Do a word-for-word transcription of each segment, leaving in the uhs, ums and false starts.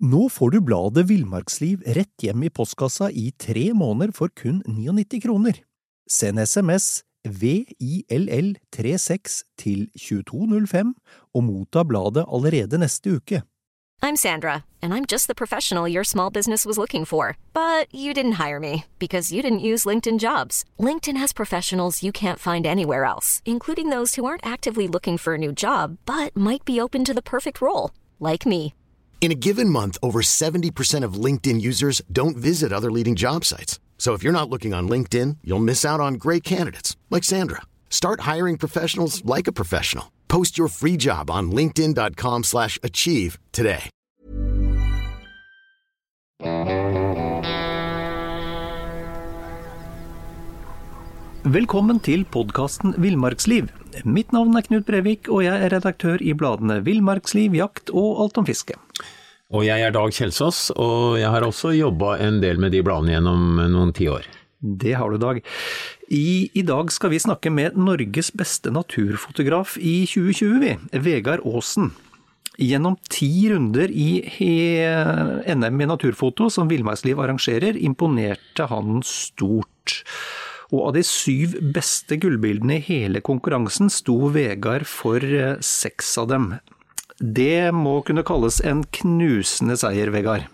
Nå får du bladet Villmarksliv rett hjem i postkassa i tre måneder for kun nittini kroner. Send sms V I L L trettiseks til tjueto null fem og motta bladet allerede neste uke. I'm Sandra, and I'm just the professional your small business was looking for. But you didn't hire me because you didn't use LinkedIn Jobs. LinkedIn has professionals you can't find anywhere else, including those who aren't actively looking for a new job, but might be open to the perfect role, like me. In a given month, over seventy percent of LinkedIn users don't visit other leading job sites. So if you're not looking on LinkedIn, you'll miss out on great candidates like Sandra. Start hiring professionals like a professional. Post your free job on linkedin dot com slash achieve today. Velkommen til podcasten Villmarksliv. Mitt navn er Knut Brevik, og jeg er redaktør i bladene Villmarksliv, Jakt og Alt om fiske. Og jeg er Dag Kjelsås, og jeg har også jobbet en del med de bladene gjennom noen tiår. Det har du, Dag. I, I dag skal vi snakke med Norges beste naturfotograf i tjue tjue, vi, Vegard Aasen. Gjennom ti runder i N M i naturfoto som Villmarksliv arrangerer, imponerte han stort. Og av de syv beste gullbildene i hele konkurransen sto Vegard for seks av dem. Det må kunne kalles en knusende seier, Vegard.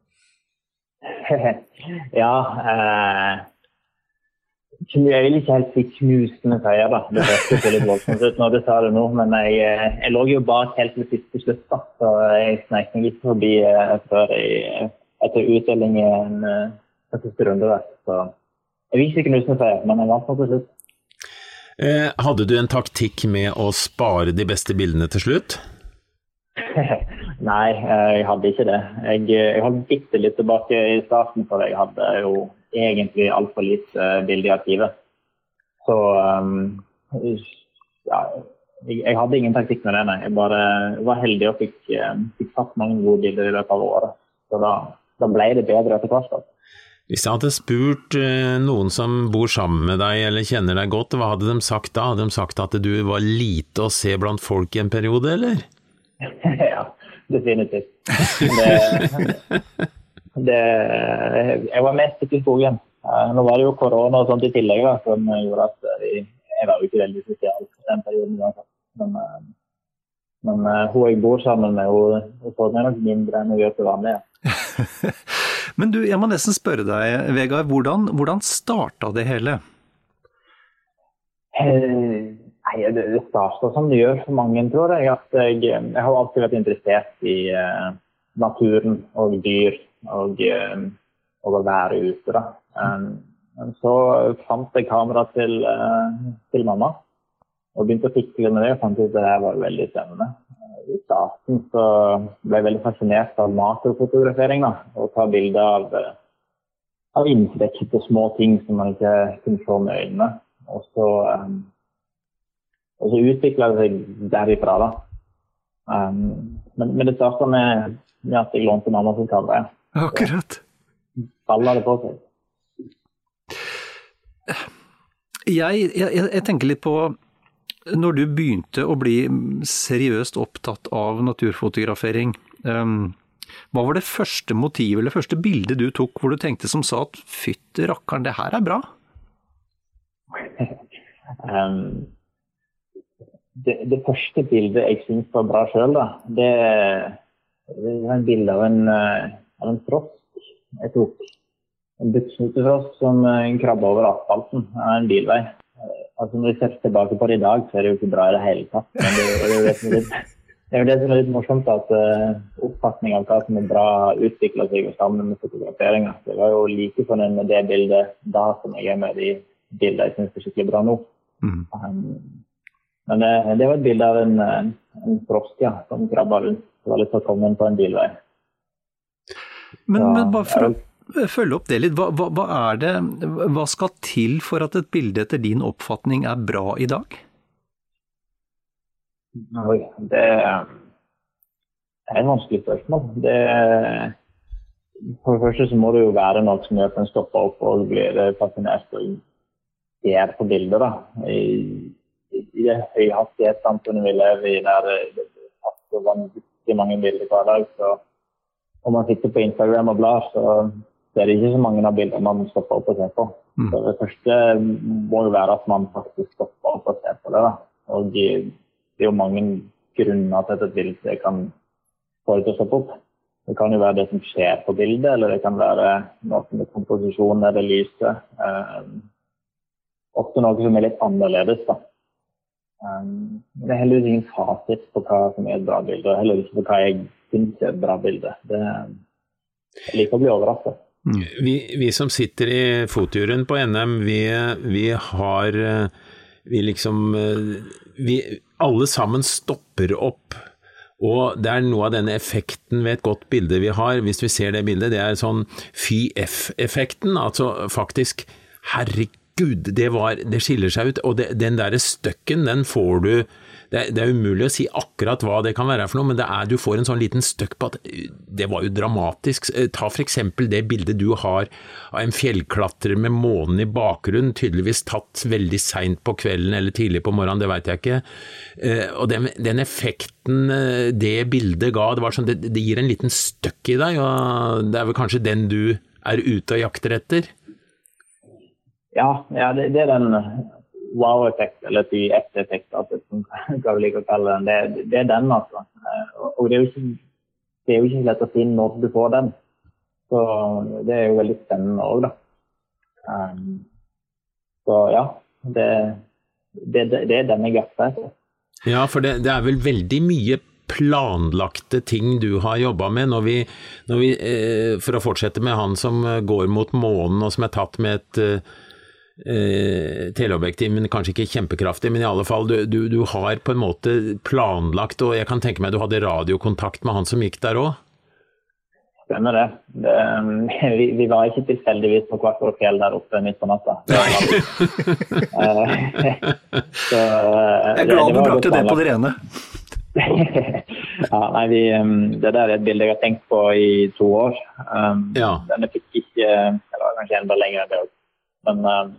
Ja, eh, jeg vil ikke helt si knusende seier da. Det høres jo litt voldsomt ut når du sa det nå, men jeg, jeg lå jo bak helt til siste slutt da, så jeg snek meg litt forbi eh, før jeg, etter utdeling i en uh, siste runde der, så jeg vil ikke knusende seier, men jeg vant på til slutt. Eh, hadde du en taktikk med å spare de beste bildene til slutt? Nei, jeg hadde ikke det. Jeg, jeg hadde bitte litt tilbake i starten, for jeg hadde jo egentlig alt for lite bilder i arkivet. Så um, ja, jeg, jeg hadde ingen taktikk med det, nei. Jeg bare var heldig og fikk, fikk satt mange gode bilder i løpet av året. Så da, da ble det bedre etter hvert. Hvis jeg hadde spurt noen som bor sammen med deg eller kjenner deg godt, hva hadde de sagt da? Hadde de sagt at du var lite å se blant folk i en periode, eller? Ja, definitivt. Det, det, jeg var mest ute i skogen. Nå var det jo korona og sånt i tillegg da, som gjorde at jeg, jeg var jo ikke veldig sosial i den perioden. Men, men hun jeg bor sammen med, hun, hun får meg nok mindre enn hun gjør til vanlig. Ja. Men du, jeg må nesten spørre deg, Vegard, hvordan, hvordan startet det hele? Eh, Nei, det, det starter som det gjør for mange, tror jeg. At jeg, jeg har alltid vært interessert i uh, naturen og dyr og, uh, og å være ute. Da. Um, men så fant jeg kamera til, uh, til mamma og begynte å fikle med det og fant ut at det her var veldig spennende. Uh, I starten så ble jeg veldig fascinert av makrofotografering da, og ta bilder av, uh, av insekter og små ting som man ikke kunne se med øynene. Og så... Um, Og så utviklet det seg derifra da. Um, men, men det startet med, med at jeg lånte mamma som kamera. Ja. Akkurat. Baller det på seg. Jeg, jeg, jeg tenker litt på, når du begynte å bli seriøst opptatt av naturfotografering, um, hva var det første motivet eller første bildet du tok hvor du tenkte som sa at fytte rakkeren, det her er bra? um, Det, det første bildet jeg synes var bra selv, da, det, det var en bilde av en, av en frosk jeg tok. En buksnotefrosk som krabba over asfalten av en bilvei. Altså når vi ser tilbake på det i dag, så er det jo ikke bra i det hele tatt. Men det, det, er jo det, som er litt, det er jo det som er litt morsomt, at uh, oppfatningen av hva som er bra utviklet seg sammen med fotograferingen. Det var jo like fornøyd med det bildet da som jeg er med de bildene jeg synes er skikkelig bra nå. Mm. Um, Men det, det var et bilde av en, en frosk, ja, som krabba rundt. Det var litt å komme inn på en bilvei. Men, så, men bare for å følge opp det litt, hva, hva, hva er det, hva skal til for at et bilde etter din oppfatning er bra i dag? Oi, det, det er et vanskelig spørsmål. Det, for det første så må det jo være noe som gjør at den stopper opp og blir fascinert og ser på bilder da. I, i det høyhastighetssamfunnet vi lever i, der det er så vanvittig mange bilder hver dag, så, om man sitter på Instagram og blar, så det er ikke så mange av bildene man stopper opp og ser på. Mm. Så det første må jo være at man faktisk stopper opp og ser på det. Da. Og det er jo mange grunner til at et bilde kan få det til å stoppe opp. Det kan jo være det som skjer på bildet, eller det kan være noe med komposisjonen eller lyset. Eh, ofte noe som er litt annerledes. Da. Eh, det er heller ingen fasit på hva som er et bra bilde, og heller ikke på hva jeg synes er et bra bilde. Det er like å bli overrasket. Mm. Vi, vi som sitter i fotjuryen på N M, vi, vi har vi liksom vi, alle sammen stopper opp, og det er noe av denne effekten ved et godt bilde vi har, hvis vi ser det bildet, det er sånn fy F-effekten, altså faktisk, herregud, det, var, det skiller seg ut, og det, den der støkken, den får du. Det, det er umulig å si akkurat hva det kan være for noe, men det er, du får en sånn liten støkk på at det var jo dramatisk. Ta for eksempel det bildet du har av en fjellklatrer med månen i bakgrunnen, tydeligvis tatt veldig sent på kvelden eller tidlig på morgenen, det vet jeg ikke. Og den, den effekten det bildet ga, det var sånn, det, det gir en liten støkk i deg, og det er vel kanskje den du er ute og jakter etter? Ja, ja det, det er den wow-effekt, eller fy F-effekt, som hva vi liker å kalle den. Det, det er den, altså. Og det er, jo ikke, det er jo ikke lett å si når du får den. Så det er jo veldig spennende også, da. Um, så ja, det, det, det, det er den jeg jakter etter. Ja, for det, det er vel veldig mye planlagte ting du har jobbet med når vi, når vi eh, for å fortsette med han som går mot månen og som er tatt med et eh, Eh, teleobjektiv, men kanskje ikke kjempekraftig, men i alle fall, du, du, du har på en måte planlagt, og jeg kan tenke meg du hadde radiokontakt med han som gikk der også? Stemmer det. det vi, vi var ikke tilfeldigvis på hvert vår fjell der oppe midt på natta. Så, jeg er glad du brakte det på det rene. Ja, nei, vi, det der er et bilde jeg har tenkt på i to år. Um, ja. Denne fikk ikke, eller kanskje enda lenger enn det også. Men um,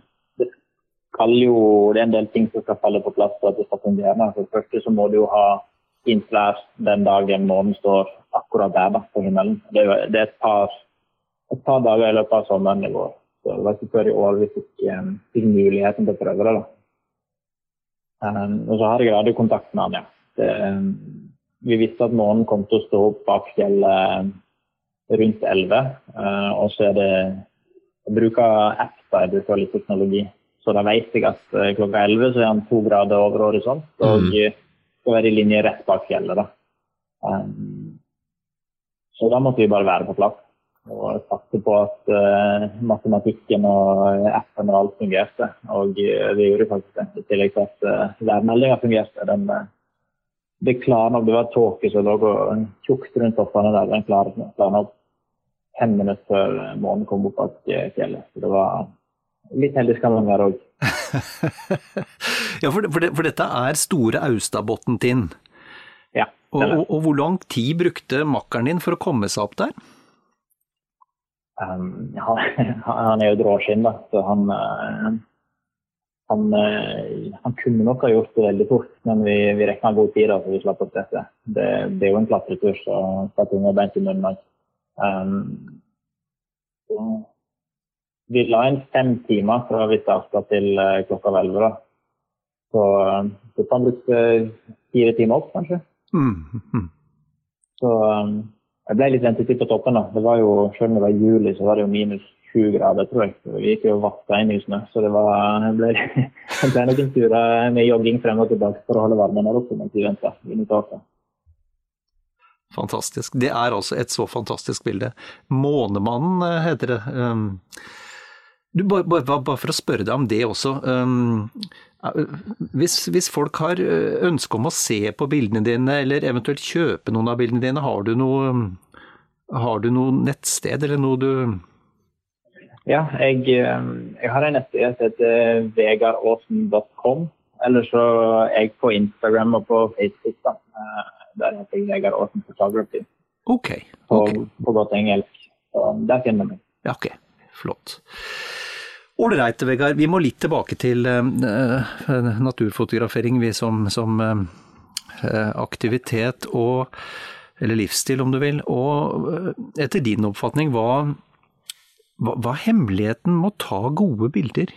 jo, det er en del ting som skal falle på plass for at det skal fungere. For det første så må du jo ha innslær den dagen månen står akkurat der da, på himmelen. Det er, det er et, par, et par dager i løpet av sommeren i år. Så det var ikke før i år vi fikk, um, fikk muligheten til å prøve det. Da. Um, og så har jeg radiokontakt med han, ja. Det, um, vi visste at månen kom til å stå opp bak fjellet rundt elleve, uh, og så er det jeg bruker app da, jeg bruker litt teknologi. Så da vet jeg at uh, klokka elleve så er han to grader over horisont, og mm. skal være i linje rett bak fjellet. Da. Um, så da måtte vi bare være på plass, og satse på at uh, matematikken og appen og alt fungerte. Og uh, vi gjorde faktisk det, i tillegg til at uh, værmeldingen fungerte. Den, uh, det klarer nok, det var tåke, så det lå tjukt rundt toppene der, den klarer nok fem minutter før månen kom opp bak fjellet. Så det var litt heldig skal man være også. Ja, for, for, det, for dette er store Austadbotn din. Ja. Og, og, og hvor lang tid brukte makkeren din for å komme seg opp der? Um, ja, han er jo dråskinn da, så han, han, han kunne nok ha gjort det veldig fort, men vi, vi rekna god tid da, så vi slapp å stresse. Det, det er jo en klatretur, så satt unge og bent i munnen. Um, så vi la inn fem timer fra vi startet til uh, klokka elleve da. Så, så han brukte fire timer opp, kanskje. Mm, mm. Så um, jeg ble litt ventetid på toppen da. Det var jo, selv om det var juli, så var det jo minus sju grader, tror jeg. Så vi gikk jo vatta inn i snø, så det var, jeg ble, jeg ble nok en tur med jogging frem og tilbake for å holde varmen der oppe, mens vi ventet inn i taket. Fantastisk. Det er altså et så fantastisk bilde. Månemannen heter det. Um, du, bare, bare, bare for å spørre deg om det også. Um, hvis, hvis folk har ønske om å se på bildene dine, eller eventuelt kjøpe noen av bildene dine, har du noe, har du noe nettsted, eller noe du... Ja, jeg, jeg har en nettsted som heter vegaråsen punktum com, eller så er jeg på Instagram og på Facebook da. Der heter jeg Vegard Aasen Photography. Ok. På, okay. på godt engelsk. Så der finner jeg meg. Ja, ok. Flott. Ålreit, Vegard. Vi må litt tilbake til uh, naturfotografering vi som, som uh, aktivitet. Og eller livsstil om du vil, og etter din oppfatning, hva, hva, hva er hemmeligheten med å ta gode bilder?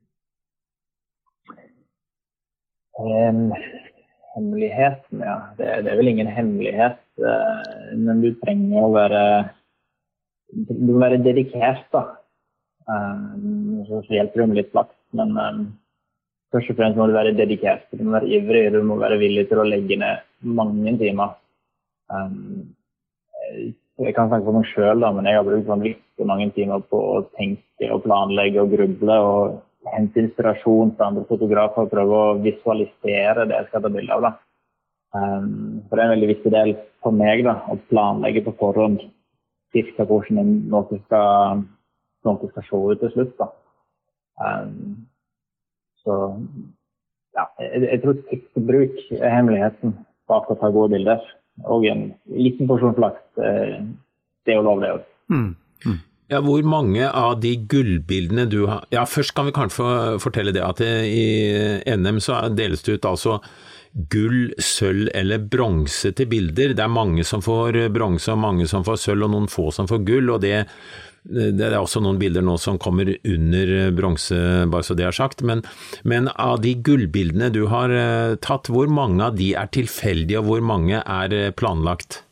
Um, hemmeligheten, ja. Det, det er vel ingen hemmelighet, uh, men du trenger å være, du må være dedikert da. Um, så hjelper det med litt flaks, men um, først og fremst må du være dedikert. Du må være ivrig, du må være villig til å legge ned mange timer. Um, jeg kan snakke for meg selv da, men jeg har brukt vanvittig mange timer på å tenke og planlegge og gruble og hente inspirasjon til andre fotografer og prøve å visualisere det jeg skal ta bilde av. Da. Um, for det er en veldig viktig del for meg da, å planlegge på forhånd cirka hvordan noe skal, noe skal se ut til slutt. Da. Um, så ja, jeg, jeg tror tidsbruk er hemmeligheten bak å ta gode bilder. Og en liten porsjon flaks, det er jo lov det også. Mm. Mm. Ja, hvor mange av de gullbildene du har... Ja, først kan vi kanskje fortelle det at i N M så deles det ut altså gull, sølv eller bronse til bilder. Det er mange som får bronse og mange som får sølv og noen få som får gull, og det, det er også noen bilder nå som kommer under bronse, bare så det er sagt. Men, men av de gullbildene du har tatt, hvor mange av de er tilfeldige og hvor mange er planlagt?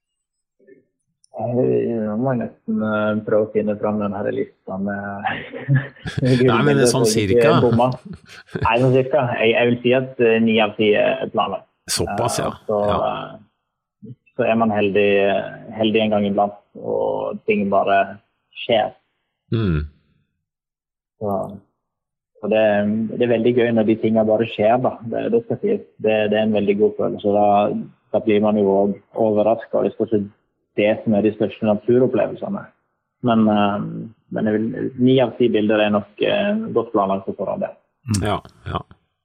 Nå må jeg nesten prøve å finne frem den her lista med Nei, men det er sånn cirka. Nei, sånn cirka. Jeg, jeg vil si at ni av ti er planlagt. Såpass, ja. Så, ja. så er man heldig, heldig en gang iblant, og ting bare skjer. Mm. Så, og det, det er veldig gøy når de tingene bare skjer, da. Det, det skal sies. Det, det er en veldig god følelse. Da, da blir man jo også overrasket, og det skal ikke det som er de største naturopplevelsene. Men, uh, men jeg vil, ni av ti bilder er nok uh, godt planlagt for det. Ja, ja.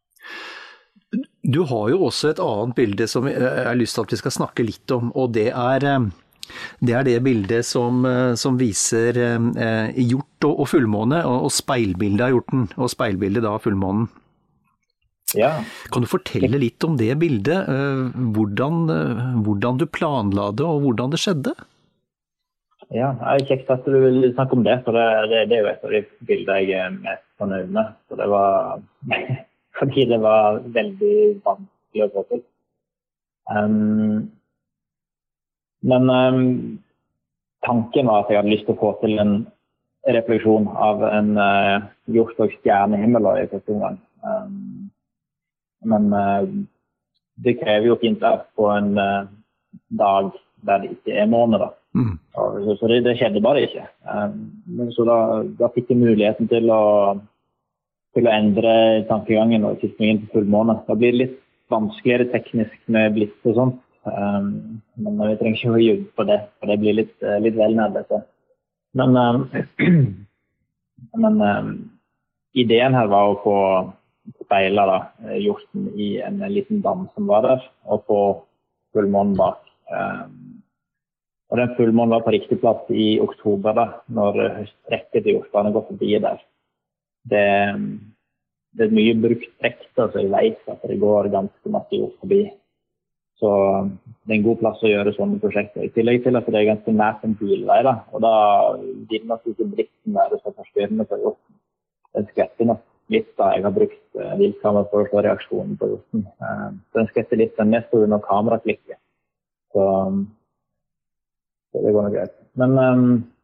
Du har jo også et annet bilde som jeg har lyst til at vi skal snakke litt om, og det er det, er det bildet som, som viser uh, hjort og, og fullmåne, og, og speilbildet av hjorten, og speilbildet da av fullmånen. Ja. Kan du fortelle litt om det bildet, hvordan, hvordan du planla det og hvordan det skjedde? Ja, det er kjekt at du vil snakke om det, for det, det, det er jo et av de bildene jeg er mest fornøyd med. Så det var, fordi det var veldig vanskelig å få til. Um, men um, tanken var at jeg hadde lyst til å få til en refleksjon av en uh, hjort og stjernehimmel i første omgang. Um, Men uh, det krever jo fint vær på en uh, dag der det ikke er måned da. Mm. Og, så, så det, det skjedde bare ikke. Um, men så da, da fikk jeg muligheten til å, til å endre tankegangen og tidsningen til fullmåne. Da blir det litt vanskeligere teknisk med blitt og sånt. Um, men vi trenger ikke å jobbe på det, for det blir litt, uh, litt vel nærmere. Men, um, men um, ideen her var å få speila da, hjorten i en liten dam som var der, og på fullmånen bak. Um, og den fullmånen var på riktig plass i oktober da, når høsttrekket til hjortene går forbi der. Det, det er mye brukt trekk, så jeg vet at det går ganske masse hjort forbi. Så det er en god plass å gjøre sånne prosjekter. I tillegg til at det er ganske nært en bilvei da, og da blir det nok ikke blitten der det skal forstyrrende på hjorten. Den skvetter nok litt da. Jeg har brukt uh, viltkamera for å få reaksjonen på hjorten. Uh, den skvetter litt, den mest under kameraklikket. Så, um, så det går nok greit. Men, um,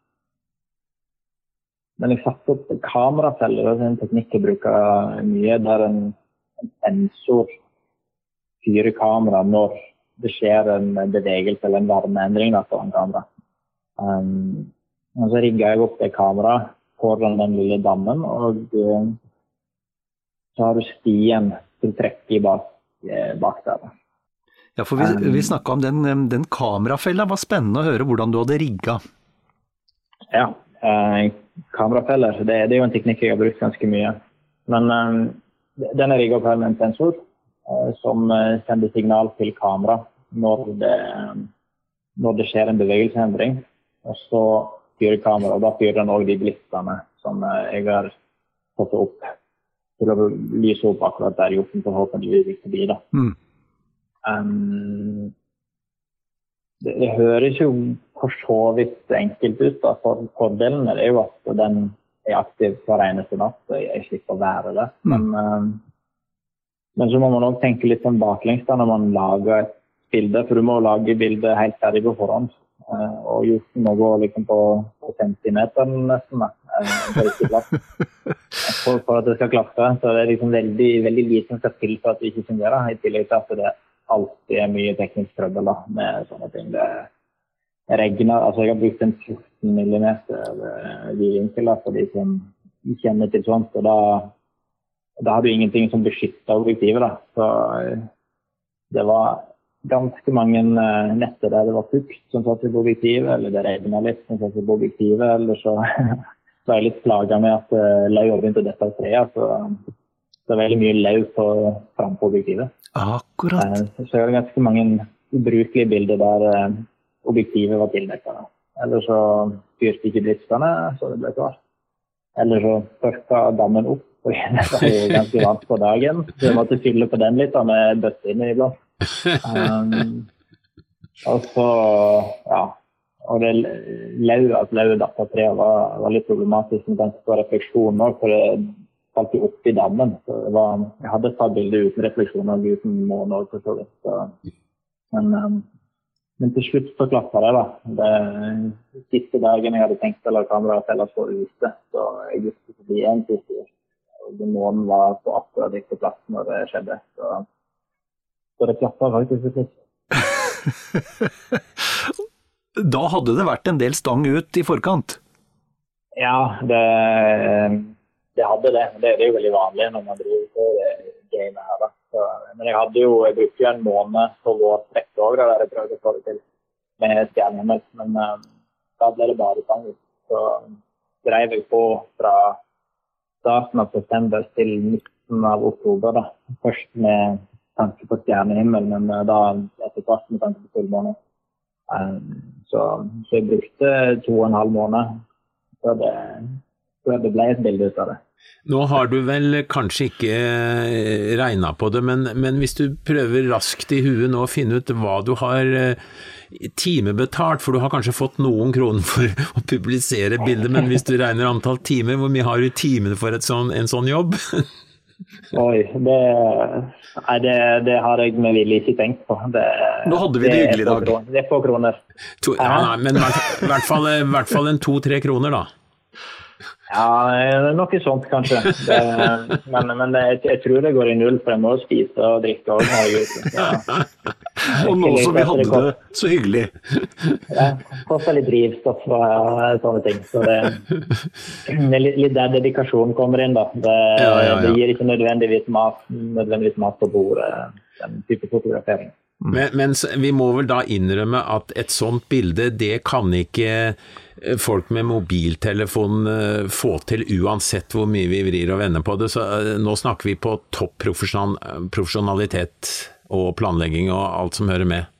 men jeg satte opp kamerafeller, det er en teknikk jeg bruker mye, der en, en sensor styrer kamera når det skjer en bevegelse eller en varmeendring da, på en kamera. Um, og så rigger jeg opp det kameraet foran den lille dammen, og uh, så har du stien til trekket bak, bak der. Ja, for vi, vi snakket om den, den kamerafella. Var spennende å høre hvordan du hadde rigget. Ja, eh, kamerafeller, det, det er jo en teknikk jeg har brukt ganske mye. Men eh, den er rigget opp her med en sensor eh, som sender signal til kamera når det, når det skjer en bevegelsesendring. Og så styrer kamera, og da styrer den også de blitsene som eh, jeg har fått opp til å lyse opp akkurat der hjorten forhåpentligvis ikke blir da. Mm. Um, det, det høres jo for så vidt enkelt ut. Da. For, fordelen er jo at den er aktiv hver eneste natt, og jeg slipper å være det. Men, mm. men så må man også tenke litt sånn baklengs da, når man lager et bilde, for du må lage bildet helt ferdig på forhånd. Og Josten må gå liksom på, på centimeter nesten, på riktig plass. For, for at det skal klaffe, så det er liksom veldig, veldig lite som skal til for at det ikke fungerer. I tillegg til at det alltid er mye teknisk trøbbel da, med sånne ting. Det regner, altså jeg har brukt en fjorten millimeter vidvinkel for de som kjenner til sånt, og da, da har du ingenting som beskytter objektivet da. Så det var ganske mange netter der det var fukt som satt i objektivet, eller det regnet litt som satt i objektivet, eller så var jeg litt plaget med at uh, lau begynte å dette av treet, så det var veldig mye lau på, frem på objektivet. Akkurat. Uh, så er det ganske mange ubrukelige bilder der uh, objektivet var tildekket. Eller så fyrte ikke blitstene, så det ble klart. Eller så tørka dammen opp, og det var jo ganske vant på dagen, så jeg måtte fylle på den litt da, med bøtte inn i blått. um, og så, ja, og det lau, at lau datt av treet var, var litt problematisk med tanke på refleksjon også, for det falt jo opp i dammen. Så det var, jeg hadde tatt bilder uten refleksjon og uten måne også, for så vidt. Så, men, um, men til slutt så klappet det da. Det siste dagen jeg hadde tenkt å la kameraet telle på ute, så jeg gikk forbi en siste, og månen var på akkurat ikke på plass når det skjedde. Så Så det klappet faktisk litt. Da hadde det vært en del stang ut i forkant? Ja, det, det hadde det. Det er jo veldig vanlig når man driver på gamet her. Da. Så, men jeg hadde jo, jeg brukte jo en måned på vår trekk også, der jeg prøvde å få det til med stjernehimmel. Men um, da ble det bare stang ut. Så drev jeg på fra starten av september til midten av oktober. Da. Først med tanke på stjernehimmel, men uh, da etter hvert med tanke på fullmåne. Um, så, så jeg brukte to og en halv måned før det, før det ble et bilde ut av det. Nå har du vel kanskje ikke regnet på det, men, men hvis du prøver raskt i huet nå å finne ut hva du har timebetalt, for du har kanskje fått noen kroner for å publisere bilder, men hvis du regner antall timer, hvor mye har du timer for et sånn, en sånn jobb? Oi, det, nei, det, det har jeg med vilje ikke tenkt på. Det, Nå hadde vi det, det hyggelig i dag. Kroner, det er få kroner. To, ja, nei, men i hvert fall, i hvert fall en to-tre kroner da. Ja, noe sånt kanskje. Det, men men det, jeg tror det går i null, for jeg må spise og drikke og ja. Og nå som vi hadde det så hyggelig. Ja, det koster litt drivstoff og sånne ting. Så det, det er litt, litt der dedikasjonen kommer inn da. Det, ja, ja, ja. Det gir ikke nødvendigvis mat, nødvendigvis mat på bordet, den type fotografering. Men, men vi må vel da innrømme at et sånt bilde, det kan ikke folk med mobiltelefon få til uansett hvor mye vi vrir og vender på det. Så nå snakker vi på topp profesjonalitet og planlegging og alt som hører med.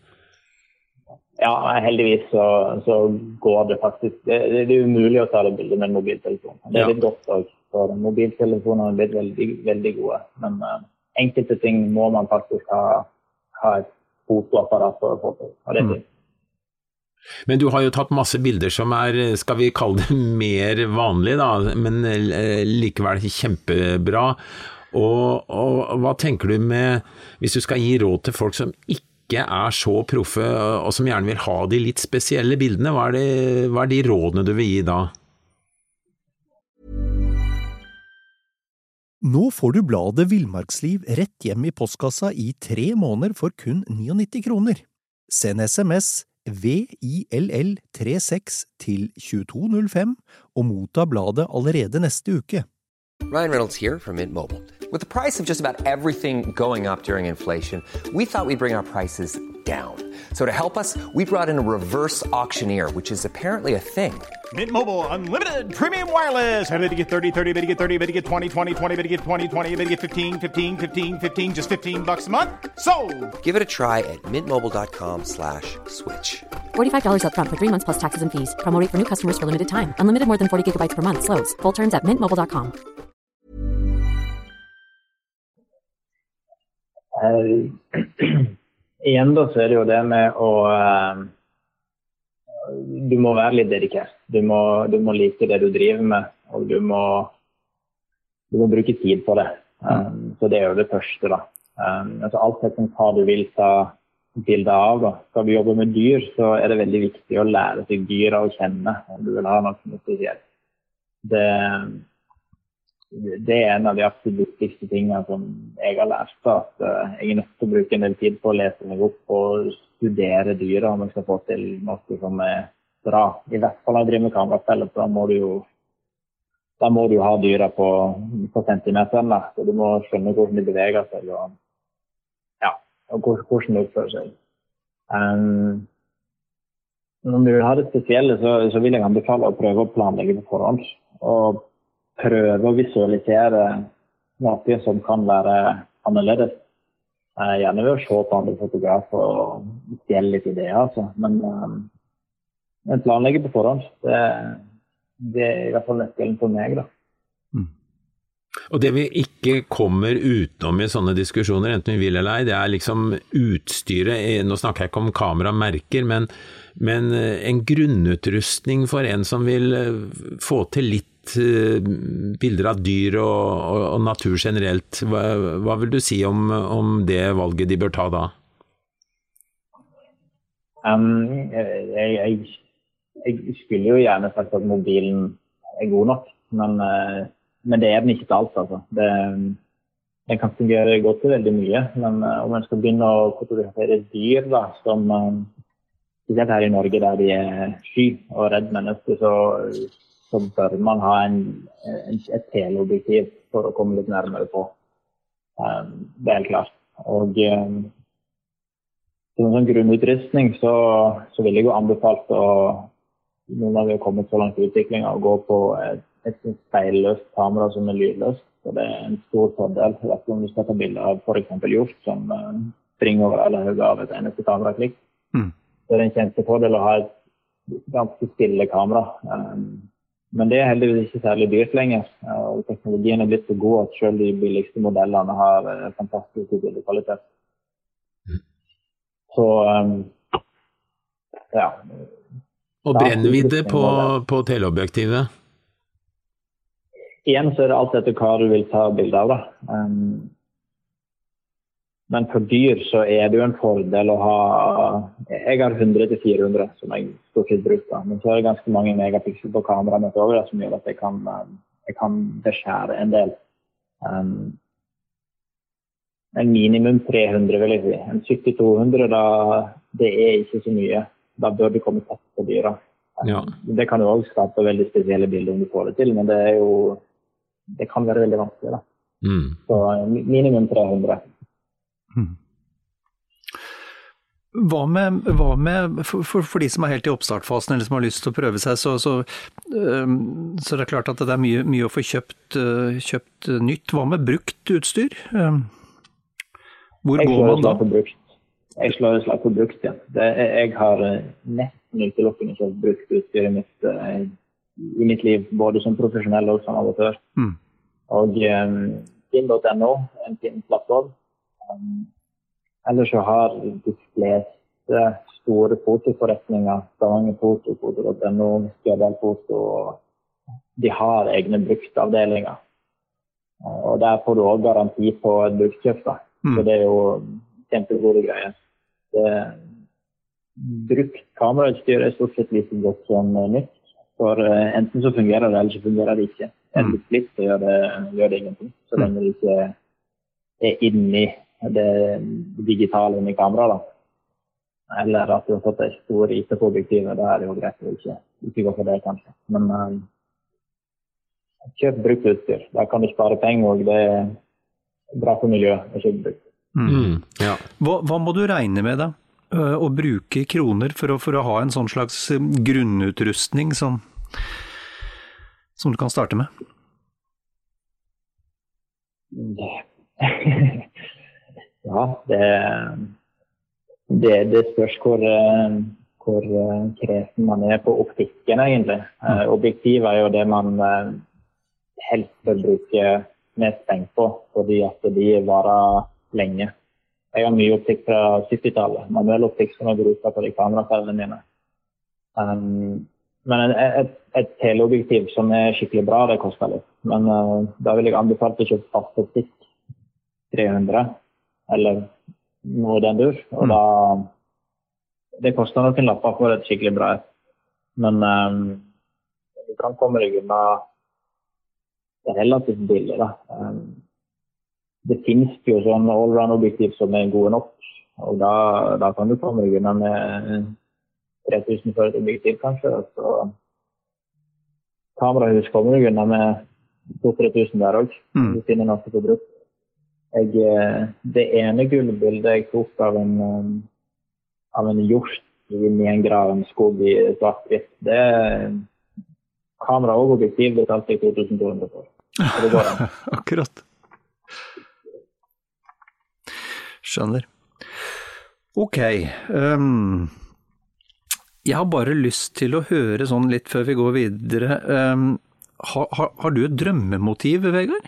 Ja, heldigvis så, så går det faktisk. Det, det er umulig å ta det bildet med en mobiltelefon. Det er ja. Litt godt også, for mobiltelefoner har blitt veldig, veldig gode. Men uh, enkelte ting må man faktisk ha, ha et fotoapparat for å få til. Og det er mm. Men du har jo tatt masse bilder som er, skal vi kalle det mer vanlig da, men likevel kjempebra. Og, og hva tenker du med, hvis du skal gi råd til folk som ikke er så proffe, og som gjerne vil ha de litt spesielle bildene, hva er, det, hva er de rådene du vil gi da? Nå får du bladet Villmarksliv rett hjem i postkassa i tre måneder for kun nittini kroner. Send sms V I L L tre seks til to to null fem og motta bladet allerede neste uke. Ryan Reynolds here from Mint Mobile. With the price of just about everything going up during inflation, we thought we'd bring our prices down. So to help us, we brought in a reverse auctioneer, which is apparently a thing. Mint Mobile Unlimited Premium Wireless. How to get thirty, thirty, bit to get thirty, bit to get twenty, twenty, twenty, bit to get twenty, twenty, bit to get fifteen, fifteen, fifteen, fifteen, just fifteen bucks a month? Sold! Give it a try at mintmobile.com slash switch. forty-five dollars up front for three months plus taxes and fees. Promo rate for new customers for limited time. Unlimited more than forty gigabytes per month. Slows full terms at mint mobile dot com. Uh, igjen da så er det jo det med å uh, du må være litt dedikert. Du må, du må like det du driver med, og du må, du må bruke tid på det. Um, så det er jo det første da. Um, altså alt etter hva du vil ta bilder av da. Skal du jobbe med dyr, så er det veldig viktig å lære seg dyra å kjenne, om du vil ha noe som er spesielt. Det, det er en av de absolutt viktigste tingene som jeg har lært, at uh, jeg er nødt til å bruke en del tid på å lese meg opp og studere dyra om jeg skal få til noe som er bra. I hvert fall når jeg driver med kameraspillet, da må du jo da må du ha dyra på, på centimeteren, da. Så du må skjønne hvordan de beveger seg, og, ja, og hvordan de oppfører seg. Um, når du vil ha det spesielle, så, så vil jeg anbefale å prøve å planlegge på forhånd, og prøve å visualisere noe som kan være annerledes. Uh, gjerne ved å se på andre fotografer og stjelle litt ideer, altså. Men, um, men planlegge på forhånd, det, det er i hvert fall nøkkelen for meg, da. Mm. Og det vi ikke kommer utenom i sånne diskusjoner, enten vi vil eller ei, det er liksom utstyret. Nå snakker jeg ikke om kameramerker, men, men en grunnutrustning for en som vil få til litt bilder av dyr og, og, og natur generelt. Hva, hva vil du si om, om det valget de bør ta da? Um, jeg, jeg, jeg skulle jo gjerne sagt at mobilen er god nok, men, uh, men det er den ikke til alt, altså. Det, den kan fungere godt til veldig mye, men uh, om man skal begynne å fotografere dyr da, som uh, spesielt her i Norge der de er sky og redd mennesker, så så bør man ha en, en, et teleobjektiv for å komme litt nærmere på. Um, det er helt klart. Og um, som en sånn grunnutrustning så, så vil jeg jo anbefalt å, noen av vi har kommet så langt i utviklingen, å gå på et, et speilløst kamera som er lydløst. Så det er en stor fordel til at om du skal ta bilder av for eksempel hjort som um, springer over alle høyder av et eneste kameraklikk. Mm. Så det er en kjempefordel å ha et ganske stille kamera. Um, Men det er heldigvis ikke særlig dyrt lenger, og teknologien er blitt så god at selv de billigste modellene har fantastisk bildekvalitet. Så, um, ja. Og brennvidde på, på teleobjektivet? Igjen så er det alt etter hva du vil ta bilder av, da. Um, men for dyr så er det jo en fordel å ha, jeg har hundre til fire hundre som jeg stort sett bruker, men så er det ganske mange megapiksel på kameraet mitt over som gjør at jeg kan, jeg kan beskjære en del. Um, en minimum tre hundre vil jeg si. En sytti til to hundre, da, det er ikke så mye. Da bør du komme tett på dyra. Um, ja. Det kan jo også skape veldig spesielle bilder om du får det til, men det er jo, det kan være veldig vanskelig da. Mm. Så minimum tre hundre. Hmm. Hva med, hva med for, for, for de som er helt i oppstartfasen eller som har lyst til å prøve seg, så, så, um, så det er klart at det er mye, mye å få kjøpt, uh, kjøpt uh, nytt. Hva med brukt utstyr? Um, hvor går man da? Jeg slår et slag på brukt, ja. Det, jeg har uh, nesten utelukkende kjøpt brukt utstyr i mitt, uh, i mitt liv, både som profesjonell og som amatør. Hmm. Og um, finn punktum no, en fin plattform. Um, ellers så har de fleste store fotoforretninger, Stavanger Foto, foto punktum no, Skjødal Foto, de har egne bruktavdelinger. Og der får du også garanti på et bruktkjøp, da. Mm. Så det er jo kjempegode greier. Det, brukt kamerautstyr er stort sett like godt som nytt, for uh, enten så fungerer det, eller så fungerer det ikke. En litt slitt, så gjør det, gjør det ingenting, så lenge det ikke er inni det digitale inni kamera da. Eller at du har fått et stor I T P-objektiv, da er det jo greit å ikke, ikke gå for det kanskje. Men um, kjøp brukt utstyr, da kan du spare penger, og det er bra for miljøet å kjøpe brukt. Mm. Mm, ja. hva, hva må du regne med da? Å bruke kroner for å, for å ha en sånn slags grunnutrustning som, som du kan starte med? Ja, det, det, det spørs hvor, hvor kresen man er på optikken egentlig. Mm. Objektiv er jo det man helst bør bruke mest penger på, fordi at de varer lenge. Jeg har mye optikk fra syttitallet, manuell optikk som jeg bruker på de kamerafellene mine. Um, men et, et teleobjektiv som er skikkelig bra, det koster litt. Men uh, da vil jeg anbefale å kjøpe fast optikk tre hundre, eller noe den dur. Og da, det koster noen lapper for et skikkelig bra et. Men um, du kan komme deg unna det relativt billig da. Um, det finnes jo sånn allround-objektiv som er gode nok, og da, da kan du komme deg unna med tre tusen for et objektiv kanskje, og så kamerahus kommer deg unna med to til tre tusen der også. Mm. Du finner noe for bruk. Jeg, det ene gullbildet jeg tok av en, av en hjort i en graven skog i svart-hvitt, det kamera og objektiv betalte jeg to tusen to hundre for. Så det går an. Akkurat. Skjønner. Ok. Um, jeg har bare lyst til å høre sånn litt før vi går videre. Um, har, har, har du et drømmemotiv, Vegard?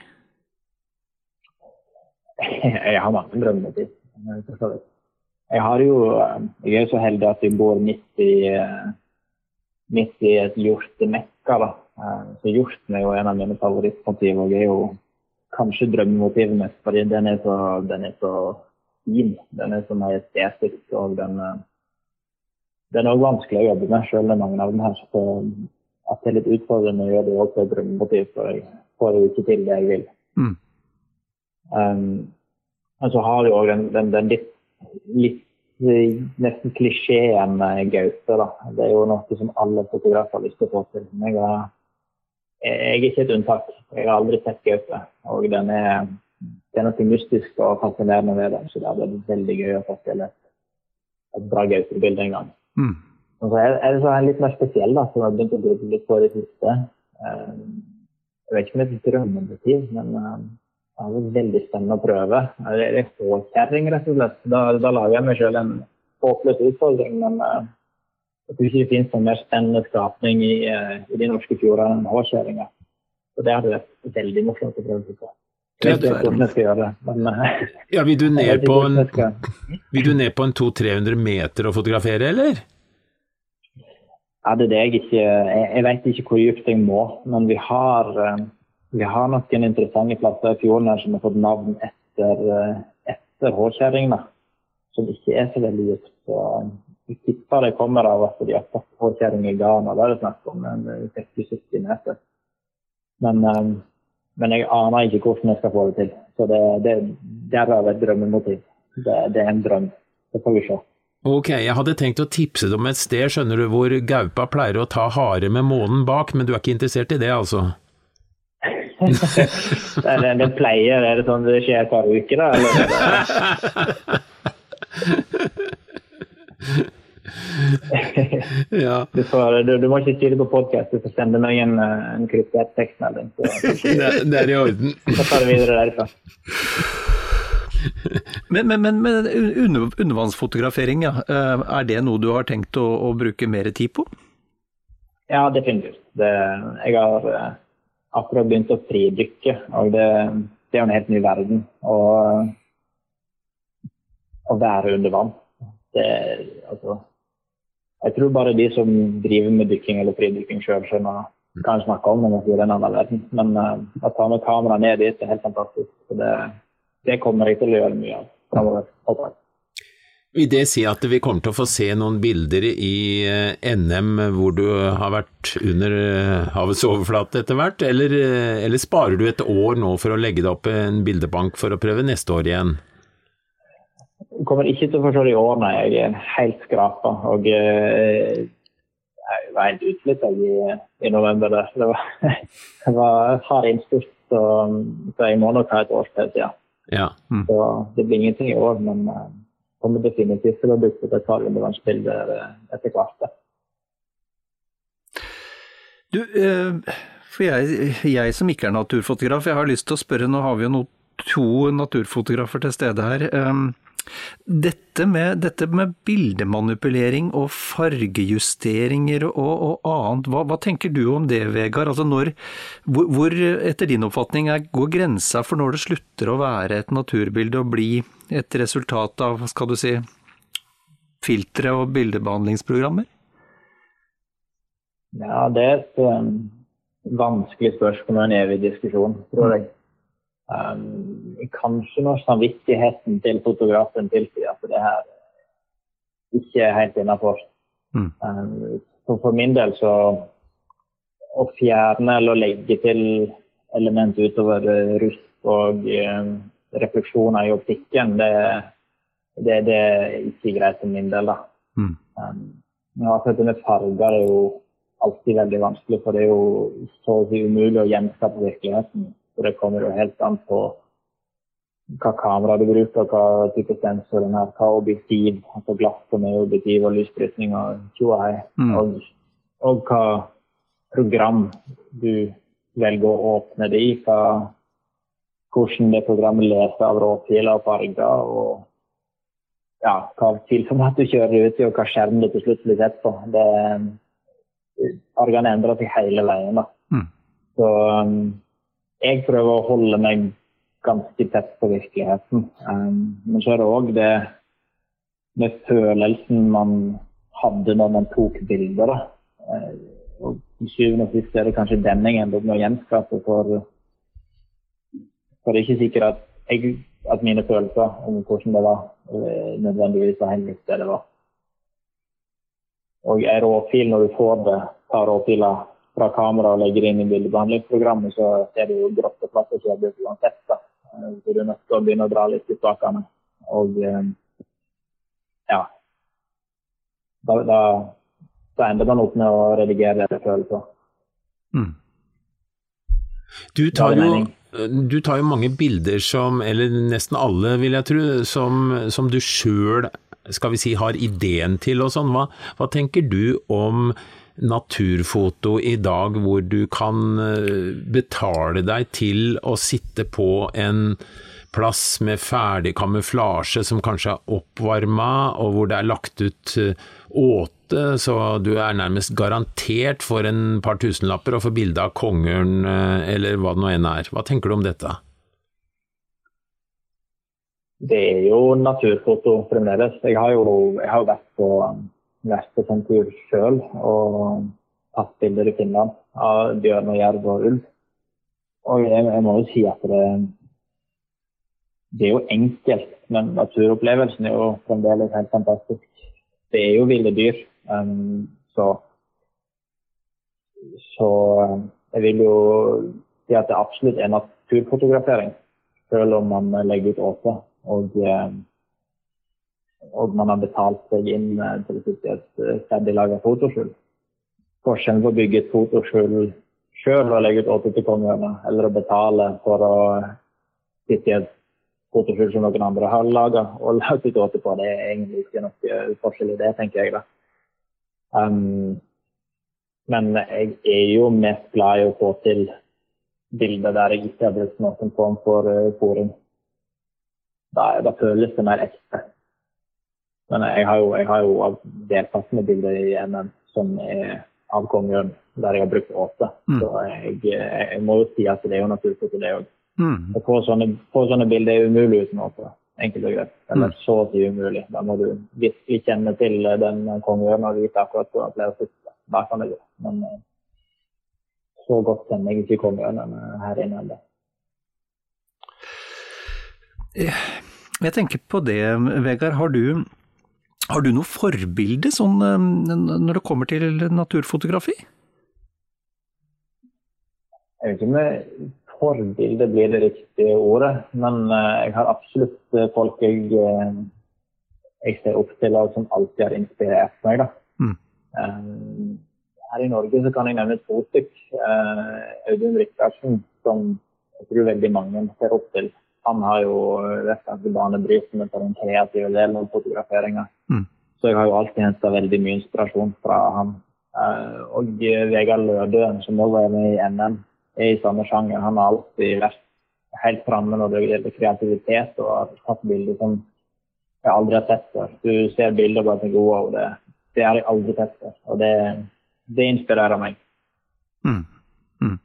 Jeg har mange drømmemotiv. Jeg har jo, jeg er så heldig at jeg bor midt i, midt i et hjortemekka da. Så hjorten er jo en av mine favorittmotiv, og jeg er jo kanskje drømmemotivet mest, fordi den er så, den er så fin. Den er så majestetisk, og den, den er også vanskelig å jobbe med, selv med mange av dem her. Så at det er litt utfordrende å gjøre det også til et drømmemotiv, for jeg får jo ikke til det jeg vil. Mm. Um, men så har jo også den, den, den litt, litt nesten klisjeen Gaute da. Det er jo noe som alle fotografer har lyst til å få til. Jeg, har, jeg er ikke et unntak. Jeg har aldri sett Gaute, og den er, det er noe mystisk og fascinerende ved den, så det er veldig gøy å få til et, et bra Gaute-bilde en gang. Mm. Og så er, er det så litt mer spesiell da, som jeg har begynt å bruke litt på det siste. Um, jeg vet ikke om det er et drømmemotiv, men um, det er veldig spennende å prøve. Det er hårkjerring, rett og slett. Da, da lager jeg meg selv en håpløs utfordring, men uh, jeg tror ikke det finnes en mer spennende skapning i, uh, i de norske fjordene enn hårkjerringer. Så det er det veldig morsomt å prøve på. Jeg vet ikke hvordan jeg skal gjøre det, men... Uh, ja, vil du ned på en, vil du ned på en to til tre hundre meter å fotografere, eller? Ja, det er det jeg ikke... Jeg, jeg vet ikke hvor dypt jeg må, men vi har... Uh, Vi har noen interessante plasser i fjorden her som har fått navn etter, etter hårkjerringene, som ikke er så veldig dypt. Så jeg tipper det kommer av at de har fått hårkjerring i Ghana, der det snakket om en seksti til sytti meter. Men, men jeg aner ikke hvordan jeg skal få det til. Så det, det, det er et drømmemotiv. Det, det er en drøm. Det får vi se. Ok, jeg hadde tenkt å tipse deg om et sted, skjønner du, hvor gaupa pleier å ta hare med månen bak, men du er ikke interessert i det, altså? det, det pleier, er det sånn det skjer et par uker da? ja. du, får, du, du må ikke si det på podcast, du får sende meg en, en kryptert tekstmelding. det, det er i orden. Så tar vi videre derfra. men, men, men, men under, undervannsfotografering, ja. Er det noe du har tenkt å, å bruke mer tid på? Ja, definitivt. Det, jeg har akkurat begynt å fridykke, og det, det er jo en helt ny verden å, å være under vann. Det, altså, jeg tror bare de som driver med dykking eller fridykking selv skjønner, kan snakke om når man sier en annen verden, men uh, å ta med kamera ned dit er helt fantastisk. Så det, det kommer jeg til å gjøre mye av fremover. Vil det si at vi kommer til å få se noen bilder i N M hvor du har vært under havets overflate etter hvert, eller, eller sparer du et år nå for å legge deg opp en bildebank for å prøve neste år igjen? Jeg kommer ikke til å få se det i år, nei. Jeg er helt skrapet, og jeg var helt utslitt i, i november der. Det var, det var hard innstort, så, så jeg må nok ha et års til, ja. Ja. Mm. Så det blir ingenting i år, men... kommer definitivt til å bruke et par undervannsbilder etter hvert. Du, for jeg, jeg som ikke er naturfotograf, jeg har lyst til å spørre, nå har vi jo no, to naturfotografer til stede her. Dette med, dette med bildemanipulering og fargejusteringer og, og annet, hva, hva tenker du om det, Vegard? Altså når, hvor, hvor etter din oppfatning er, går grensa for når det slutter å være et naturbilde og bli et resultat av, skal du si, filtre og bildebehandlingsprogrammer? Ja, det er et um, vanskelig spørsmål og en evig diskusjon, tror jeg. Um, kanskje når samvittigheten til fotografen tilsier at det her ikke er helt innenfor. Mm. Um, for, for min del så å fjerne eller å legge til element utover rusk og um, refleksjoner i optikken, det, det, det er ikke greit for min del da. Mm. Um, ja, for det med farger er jo alltid veldig vanskelig, for det er jo så umulig å gjenskape virkeligheten. Så det kommer jo helt an på hva kamera du bruker, hva type sensor den her, hva objektiv, altså glass med objektiv og lysbrytning og tjoei, mm. og, og hva program du velger å åpne det i, hva, hvordan det programmet leser av råfiler og farger, og ja, hva filformat du kjører ut i, og hva skjerm det til slutt blir sett på. Det, fargene endrer seg hele veien da. Mm. Så um, jeg prøver å holde meg ganske tett på virkeligheten. Um, men så er det også det med følelsen man hadde når man tok bilder. Uh, og i syvende og sist er det kanskje den jeg ender opp med å gjenskape, for, for det er ikke sikkert at, jeg, at mine følelser om hvordan det var, uh, nødvendigvis var helt likt det det var. Og en råfil, når du får det, tar råfiler fra kamera og legger inn i bildebehandlingsprogrammet, så er det jo grått og plass og kjøper uansett da. Så du er nødt til å begynne å dra litt i spakene. Og ja, da, da, da ender man opp med å redigere det følelser. Mm. Du tar jo, du tar jo mange bilder som, eller nesten alle vil jeg tro, som, som du selv, skal vi si, har ideen til og sånn. Hva, hva tenker du om naturfoto i dag, hvor du kan betale deg til å sitte på en plass med ferdig kamuflasje som kanskje er oppvarmet, og hvor det er lagt ut åte, så du er nærmest garantert for en par tusenlapper å få bilde av kongen, eller hva det nå enn er. Hva tenker du om dette? Det er jo naturfoto fremdeles. Jeg har jo, jeg har jo vært på vært på sånn tur selv og tatt bilder i Finland av bjørn og jerv og ulv. Og jeg, jeg må jo si at det, det er jo enkelt, men naturopplevelsen er jo fremdeles helt fantastisk. Det er jo ville dyr, um, så, så jeg vil jo si at det absolutt er naturfotografering, selv om man legger ut åte, og um, og man har betalt seg inn til å sitte et ferdig laget fotoskjul. Forskjellen på å bygge et fotoskjul selv og legge ut åte til kongehjørnet, eller å betale for å sitte i et fotoskjul som noen andre har laget og lagt ut åte på, det er egentlig ikke noe forskjell i det, tenker jeg da. Um, men jeg er jo mest glad i å få til bilder der jeg ikke har brukt noen form for forum. Da, da føles det mer ekte. Men jeg har jo, jeg har jo deltatt med bilder i N M som er av kongehjørn, der jeg har brukt åte. Mm. Så jeg, jeg må jo si at det er jo naturfoto til det også. Mm. Å få sånne, få sånne bilder er umulig uten åte, enkelt og greit. Eller mm. så til umulig. Da må du virkelig kjenne til den kongehjørn og vite akkurat på flere sitter. Da kan det gå. Men så godt kjenner jeg ikke kongehjørn her inne enn det. Jeg tenker på det, Vegard. Har du Har du noe forbilde sånn, når det kommer til naturfotografi? Jeg vet ikke om forbilde blir det riktige ordet, men jeg har absolutt folk jeg, jeg ser opp til og som alltid har inspirert meg. Da. Mm. Her i Norge så kan jeg nevne et fotstykk, Audun Rikardsen, som jeg tror veldig mange ser opp til. Han har jo vært ganske banebrytende for den kreative delen av fotograferingen. Mm. Så jeg har jo alltid hentet veldig mye inspirasjon fra han. Uh, og Vegard Lødøen, som også er med i N M, er i samme sjanger. Han har alltid vært helt fremme når det gjelder kreativitet, og har tatt bilder som jeg aldri har sett før. Du ser bilder og bare tenker, wow, det, det har jeg aldri sett før. Og det, det inspirerer meg. Mm. Mm.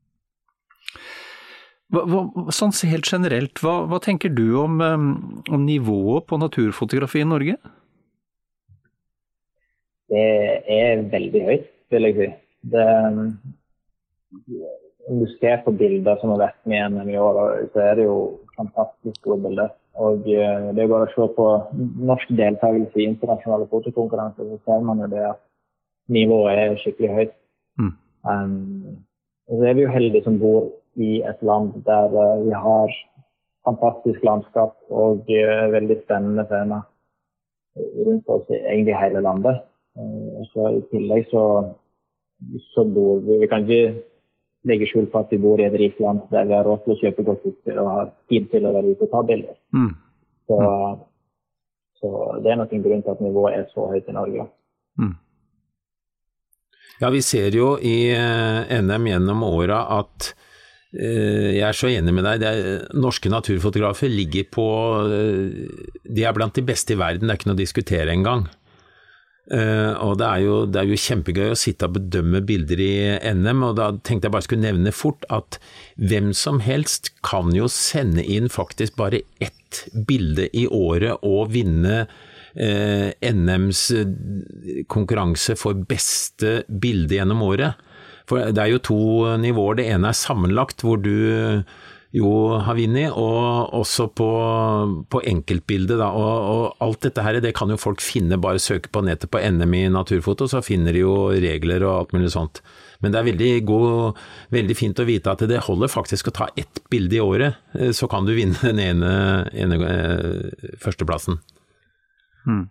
Hva, hva, sånn helt generelt, hva, hva tenker du om, om nivået på naturfotografi i Norge? Det er veldig høyt, vil jeg si. Det, om du ser på bilder som har vært med I N M I år, så er det jo fantastisk gode bilder. Og uh, det er bare å se på norsk deltakelse I internasjonale fotokonkurranser, så ser man jo det at nivået er skikkelig høyt. Mm. Um, og så er vi jo heldige som bor I et land der uh, vi har fantastisk landskap og uh, veldig spennende scener rundt oss egentlig hele landet. Uh, så I tillegg så, så bor vi, vi kan ikke legge skjul på at vi bor I et rikt land der vi har råd til å kjøpe godt utstyr og har tid til å være ute og ta bilder. Mm. Så, så det er noen grunn til at nivået er så høyt I Norge. Mm. Ja, vi ser jo I N M gjennom året at eh, jeg er så enig med deg, det er, norske naturfotografer ligger på, eh, de er blant de beste I verden, det er ikke noe å diskutere engang. Uh, og det er, jo, det er jo kjempegøy å sitte og bedømme bilder I N M, og da tenkte jeg bare skulle nevne fort at hvem som helst kan jo sende inn faktisk bare ett bilde I året og vinne uh, N M's konkurranse for beste bilde gjennom året. For det er jo to nivåer, det ene er sammenlagt hvor du jo har vunnet, og også på, på enkeltbildet da, og, og alt dette her, det kan jo folk finne, bare søke på nettet på N M I naturfoto, så finner de jo regler og alt mulig sånt. Men det er veldig god, veldig fint å vite at det holder faktisk å ta ett bilde I året, så kan du vinne den ene, ene eh, førsteplassen. Hmm.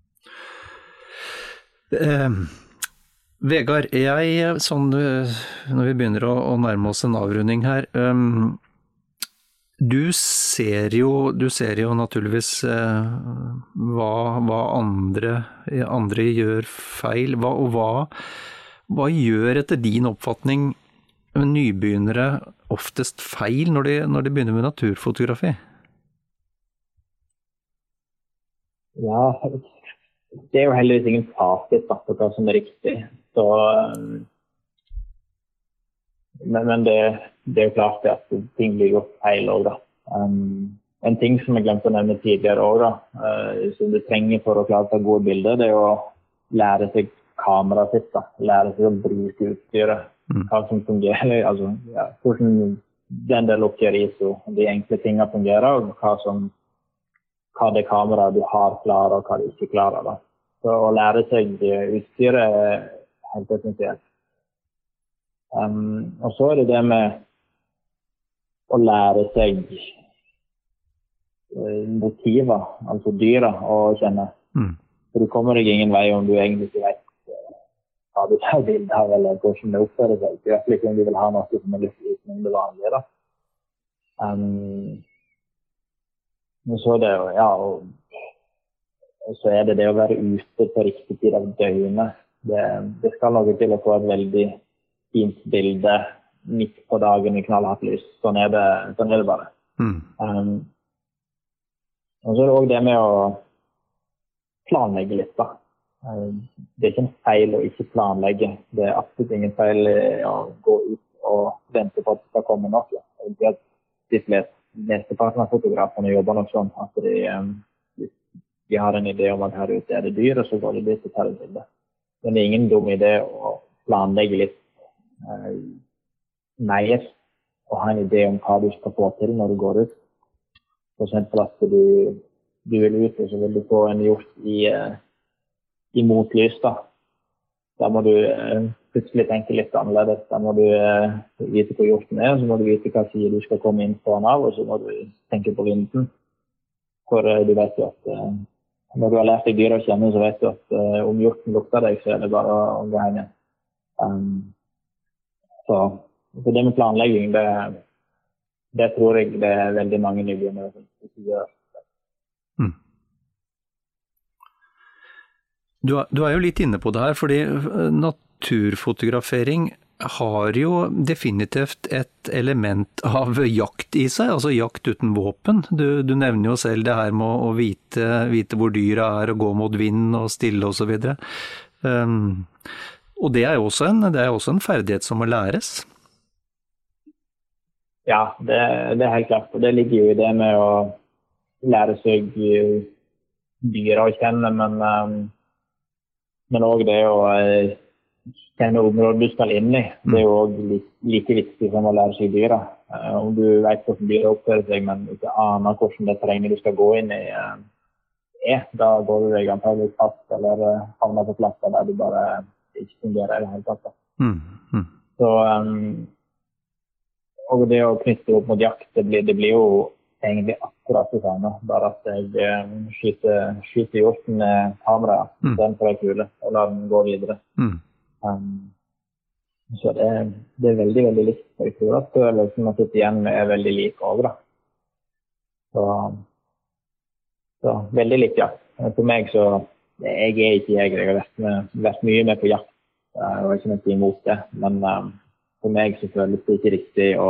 Eh, Vegard, jeg, sånn, når vi begynner å, å nærme oss en avrunding her, um, Du ser jo, du ser jo naturligvis eh, hva, hva andre, andre gjør feil, hva, og hva, hva gjør etter din oppfatning nybegynnere oftest feil når de, når de begynner med naturfotografi? Ja, det er jo heldigvis ingen fasit på hva som er riktig, så, men, men det Det er jo klart at ting blir gjort feil også, da. Um, en ting som jeg glemte å nevne tidligere også, da, uh, som du trenger for å klare å ta gode bilder, det er å lære seg kameraet sitt, da. Lære seg å bruke utstyret, mm. hva som fungerer, altså, ja, hvordan den der lukker I S O, de enkle tingene fungerer, og hva, som, hva det kameraet du har klarer, og hva du ikke klarer, da. Så å lære seg utstyret er helt essensielt. Um, og så er det det med å lære seg motiver, altså dyra, å kjenne. Mm. For du kommer deg ingen vei om du egentlig ikke vet hva du tar bilder av, eller hvordan det oppfører seg. I hvert fall ikke om du vil ha noe som er litt utenom det vanlige, da. Um, men så er det jo, ja, og, og så er det det å være ute på riktig tid av døgnet. Det, det skal noe til å få et veldig fint bilde midt på dagen I knallhardt lys. Sånn er det, sånn er det bare. Mm. Um, og så er det også det med å planlegge litt, da. Um, det er ikke en feil å ikke planlegge. Det er absolutt ingen feil å gå ut og vente på at det skal komme noe. Det er de fleste, mesteparten av fotografene jobber nok sånn at de, um, de har en idé om at her ute er det dyr, og så går de dit og tar et bilde. Men det er ingen dum idé å planlegge litt uh, mer og ha en idé om hva du skal få til når du går ut. For eksempel at du, du vil ut, og så vil du få en hjort I, I motlys, da. Da må du uh, plutselig tenke litt annerledes. Da må du uh, vite hvor hjorten er, så må du vite hva side du skal komme inn på den av, og så må du tenke på vinden. For uh, du vet jo at uh, når du har lært deg dyr å kjenne, så vet du at uh, om hjorten lukter deg, så er det bare å gå hjem. Um, så Så det med planlegging, det, det tror jeg det er veldig mange nybegynnere som ikke gjør. Mm. Du, du er jo litt inne på det her, fordi naturfotografering har jo definitivt et element av jakt I seg, altså jakt uten våpen. Du, du nevner jo selv det her med å vite, vite hvor dyra er, og gå mot vind og stille og så videre. Um, og det er jo også en, det er også en ferdighet som må læres. Ja, det, det er helt klart. Og det ligger jo I det med å lære seg dyra å kjenne, men, um, men også det å kjenne området du skal inn i. Det er jo også like viktig som å lære seg dyra. Om du vet hvordan dyra oppfører seg, men ikke aner hvordan det terrenget du skal gå inn i er, da går du deg antagelig fast, eller havner på plasser der du bare ikke fungerer i det hele tatt. Mm. Mm. Så, um, og det å knytte opp mot jakt, det blir, det blir jo egentlig akkurat det samme, bare at jeg um, skyter, skyter hjorten med kamera, mm. den får jeg kule, og lar den gå videre. Mm. Um, så det, det er veldig, veldig likt. Jeg tror at følelsen å sitte igjen er veldig lik over, da. Så, så veldig likt, ja. For meg så, jeg er ikke jeger, jeg har vært, med, vært mye med på jakt, jeg har ikke noe imot det, men um, for meg så føles det ikke riktig å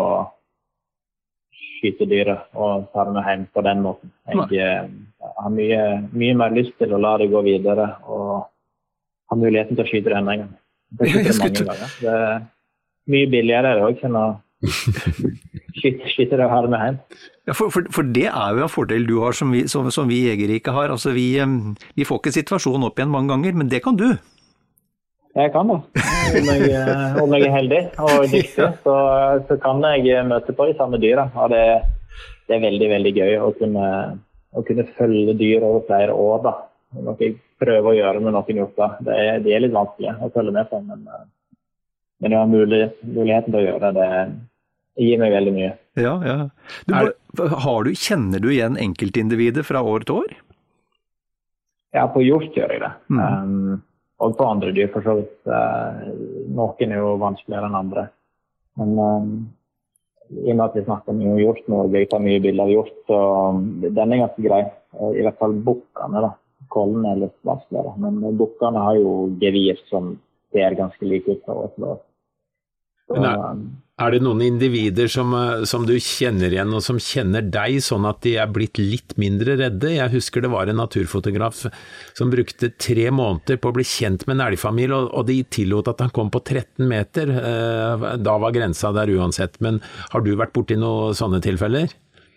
skyte dyret og ta det med hjem på den måten. Jeg uh, har mye, mye mer lyst til å la det gå videre og ha muligheten til å skyte det enda en gang. Det er mange ganger. Det er mye billigere det også, enn å skyte, skyte det og ha det med hjem. Ja, for, for, for det er jo en fordel du har som vi, som, som vi jegere ikke har. Altså vi, vi får ikke situasjonen opp igjen mange ganger, men det kan du. Jeg kan det. Om jeg, om jeg er heldig og dyktig, så, så kan jeg møte på de samme dyra. Og det, det er veldig, veldig gøy å kunne, å kunne følge dyr over flere år, da. Noe jeg prøver å gjøre med noen hjorter. Det er, det er litt vanskelig å følge med på, men, men jeg har mulighet, muligheten til å gjøre det. Det gir meg veldig mye. Ja, ja. Du, har du, kjenner du igjen enkeltindivider fra år til år? Ja, på hjort gjør jeg det. Mm. Um, og på andre dyr, for så vidt. Uh, noen er jo vanskeligere enn andre. Men um, i og med at vi snakker mye om hjort nå, og jeg tar mye bilder av hjort, så den er ganske grei. I hvert fall bukkene, da. Kollen er litt vanskeligere, men bukkene har jo gevir som ser ganske like ut av oss. Så, er, er det noen individer som, som du kjenner igjen, og som kjenner deg, sånn at de er blitt litt mindre redde? Jeg husker det var en naturfotograf som brukte tre måneder på å bli kjent med en elgfamilie, og, og de tillot at han kom på tretten meter. Da var grensa der uansett, men har du vært borti noen sånne tilfeller?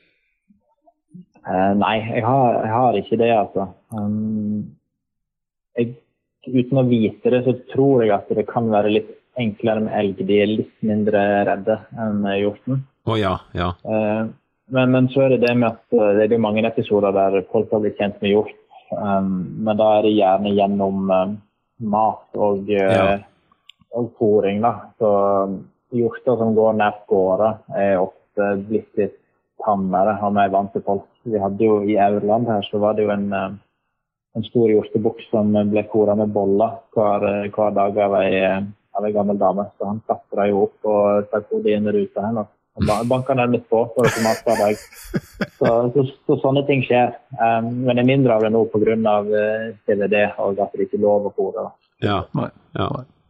Uh, nei, jeg har, jeg har ikke det, altså. Um, jeg, uten å vite det, så tror jeg at det kan være litt enklere med elg. De er litt mindre redde enn hjorten. Å oh, ja, ja. Uh, men, men så er det det med at uh, det er jo mange episoder der folk har blitt kjent med hjort, um, men da er det gjerne gjennom um, mat og, uh, ja. og fôring, da. Så hjorter som går nært gårde er ofte blitt litt tammere, og mer vant til folk. Vi hadde jo i Aurland her, så var det jo en, en stor hjortebukk som ble koret med boller hver, hver dag av en, av en gammel dame. Så han klatret jo opp og stakk hodet inn i ruta henne. Og banket nærmest på for å få mat hver dag. Så, så, så sånne ting skjer. Um, men det er mindre av det nå på grunn av C V D og at det ikke er lov å kore. Ja, ja.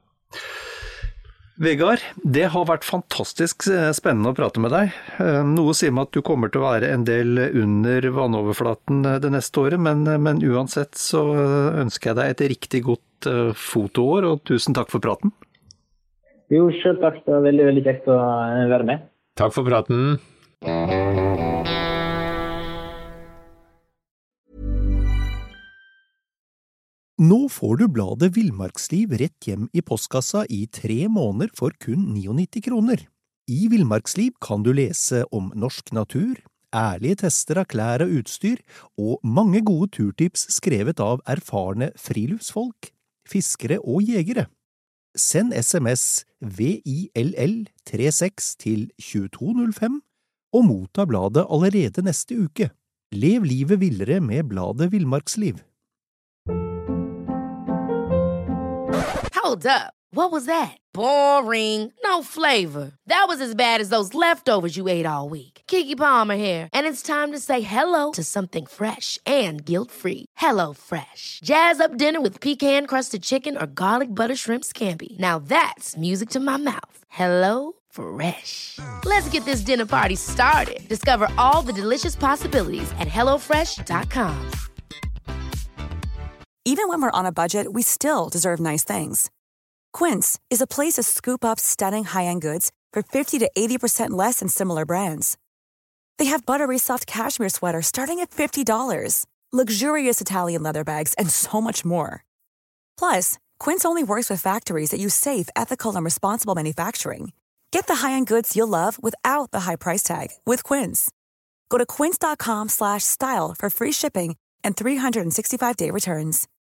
Vegard, det har vært fantastisk spennende å prate med deg. Noe sier meg at du kommer til å være en del under vannoverflaten det neste året, men, men uansett så ønsker jeg deg et riktig godt fotoår, og tusen takk for praten. Jo, selv takk. Det var veldig, veldig kjekt å være med. Takk for praten. Nå får du bladet Villmarksliv rett hjem i postkassa i tre måneder for kun nittini kroner. I Villmarksliv kan du lese om norsk natur, ærlige tester av klær og utstyr, og mange gode turtips skrevet av erfarne friluftsfolk, fiskere og jegere. Send sms V I L L trettiseks til to to null fem og motta bladet allerede neste uke. Lev livet villere med bladet Villmarksliv. Hold up. What was that? Boring. No flavor. That was as bad as those leftovers you ate all week. Keke Palmer here, and it's time to say hello to something fresh and guilt-free. Hello Fresh. Jazz up dinner with pecan-crusted chicken or garlic butter shrimp scampi. Now that's music to my mouth. Hello Fresh. Let's get this dinner party started. Discover all the delicious possibilities at hello fresh dot com. Even when we're on a budget, we still deserve nice things. Quince is a place to scoop up stunning high-end goods for fifty to eighty percent less than similar brands. They have buttery soft cashmere sweaters starting at fifty dollars, luxurious Italian leather bags, and so much more. Plus, Quince only works with factories that use safe, ethical, and responsible manufacturing. Get the high-end goods you'll love without the high price tag with Quince. Go to quince.com slash style for free shipping and three sixty-five day returns.